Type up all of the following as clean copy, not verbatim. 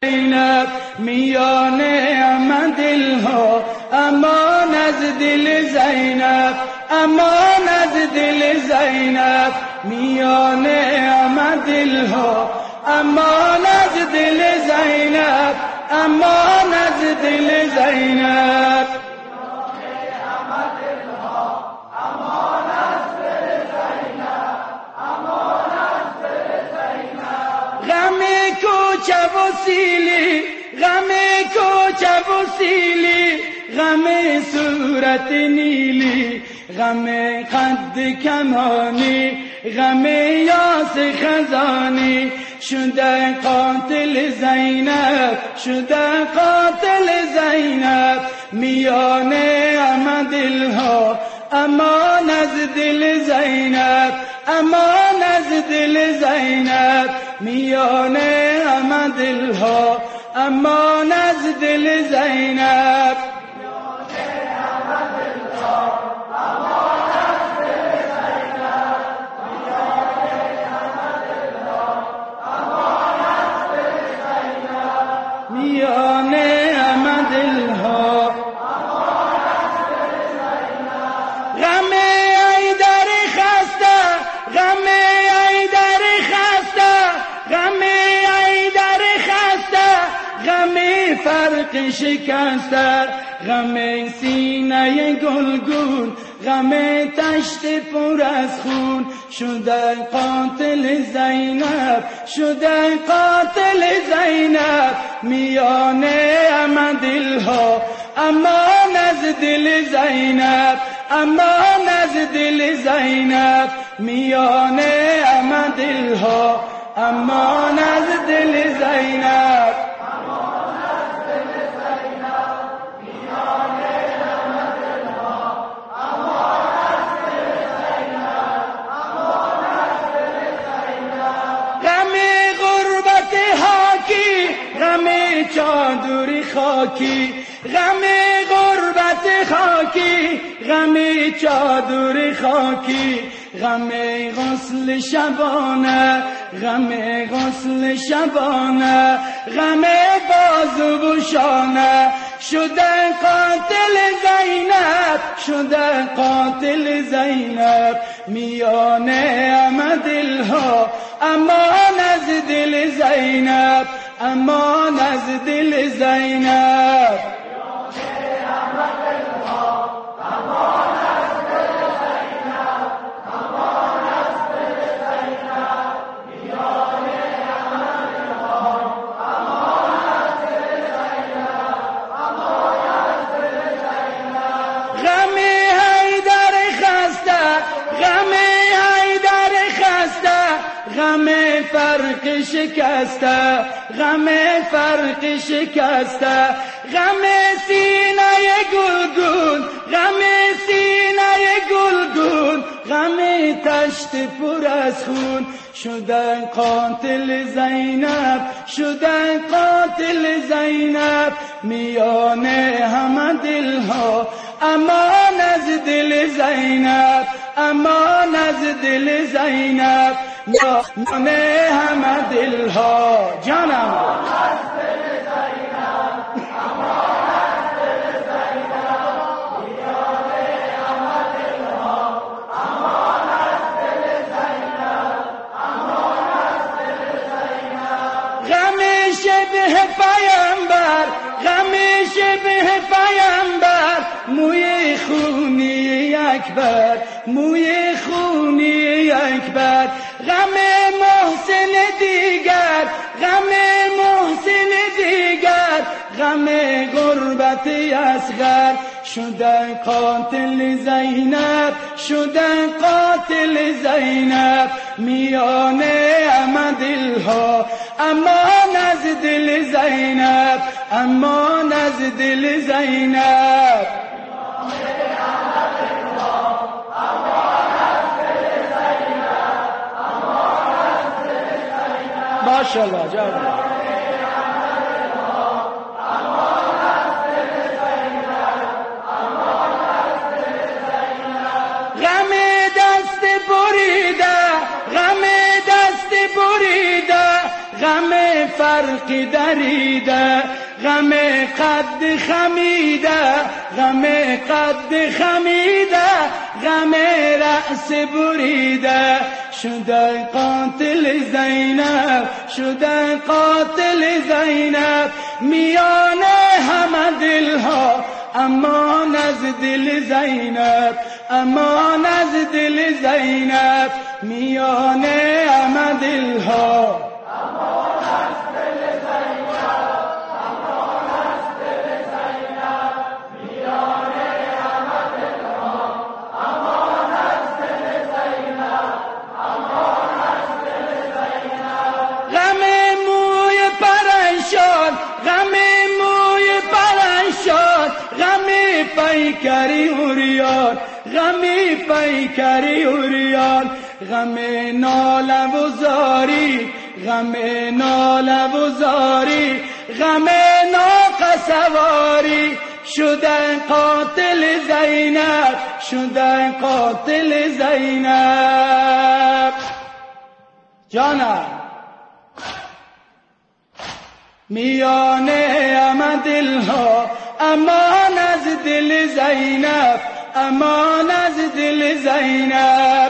زینب میان همه دلها، امان از دل زینب، امان از دل زینب میان همه دلها، امان از دل زینب، امان از دل زینب. غم کوچه و سیلی، غم کوچه و سیلی، غم صورت نیلی، غم قد کمانی، غم یاس خزانی، شده قاتل زینب، شده قاتل زینب میان همه دلها، امان از دل زینب، امان از دل زینب میان همه دلها، امان از دل زینب. میان همه دلها، غم ایدر خسته، غم ایدر خسته، غم ایدر خسته، غم فرق شکسته، غم سینه گلگون، غم تشت پر از خون، شده قاتل زینب، شده قاتل زینب میان همه دلها، امان از دل زینب، امان از دل زینب میان همه دلها، امان از دل زینب. غم چادر خاکی، غم غربت خاکی، غم چادر خاکی، غم غسل شبانه، غم غسل شبانه، غم بازو و شانه، شده قاتل زینب، شده قاتل زینب میان همه دلها، امان از دل زینب، امان از دل زینب. غم ایدر خسته، غم ایدر خسته، غم فرق شکسته، غم فرق شکسته، غم سینه گلگون، غم سینه گلگون، غم تشت پر از خون، شده قاتل زینب، شده قاتل زینب میان همه دلها، امان از دل زینب، امان از دل زینب میان همه دلها. جانم شبه پیامبر، غم شبه پیامبر، موی خونی اکبر، موی خونی اکبر، غم محسن دیگر، غم محسن دیگر، غم غربت اصغر، شده قاتل زینب، شده قاتل زینب میان همه دلها، امان از دل زینب، امان از دل زینب. ماشاءالله جان. غم دست بریده، غم دست بریده، غم فرقی دریده، غم قد خمیده، غم قد خمیده، غم رأس بریده، شده قاتل زینب، شده قاتل زینب، میان همه دلها امان از دل زینب، امان از دل زینب، میان همه دلها امان از دل زینب، امان از دل زینب، میان همه دلها امان از دل زینب، امان از دل زینب. غم موی پرنشان، غم موی پرنشان، غم پیکری اوریان، غم پیکری اوریان، غم ناله و زاری، غم ناله و زاری، غم ناقه سواری، شده قاتل زینب، شده قاتل زینب. جانم میان همه دلها امان از دل زینب، امان از دل زینب،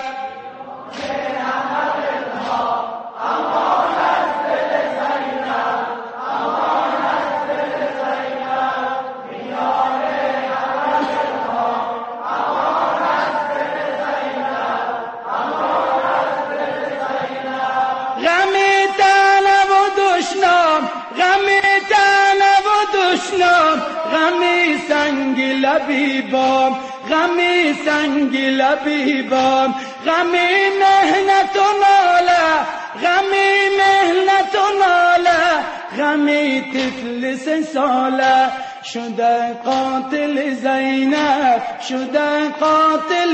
غمی سنگ لبیبام، غمی سنگ لبیبام، غمی مهنت و ناله، غمی مهنت و ناله، غمی طفل 3 ساله، شده قاتل زینب، شده قاتل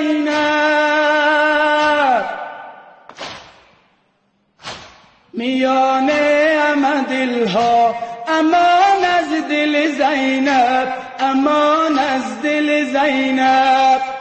زینب، میان همه دلها امان از دل زینب، امان از دل زینب.